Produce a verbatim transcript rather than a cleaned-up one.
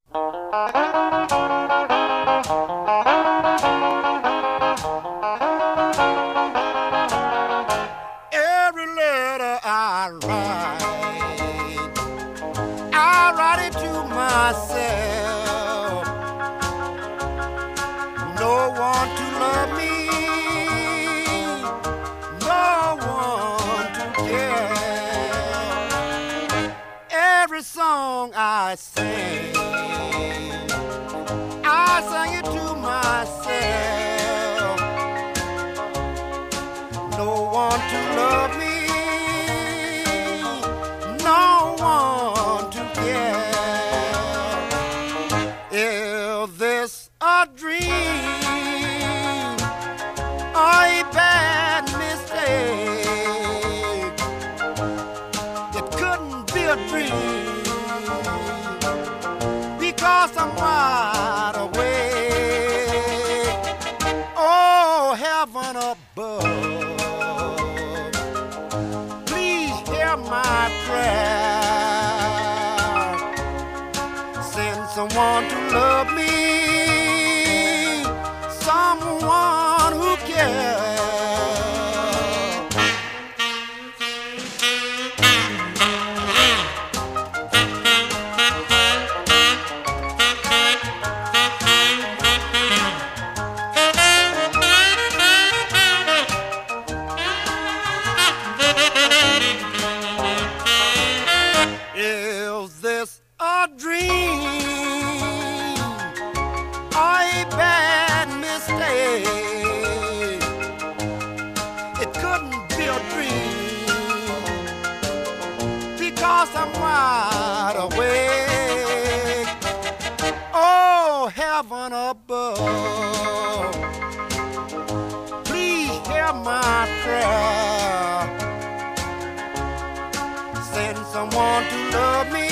Every letter I write, I write it to myself. No one to love me, no one to care. Every song I sing, I sing it to myself. No one to love me, no one to care. Is this a dream or a bad mistake? It couldn't be a dream because I'm wide awake. Oh, heaven above, my prayer. Send someone to love me, someone who cares. Is this a dream or a bad mistake? It couldn't be a dream because I'm wide awake. Oh, heaven above, please hear my prayer. Send someone to love me,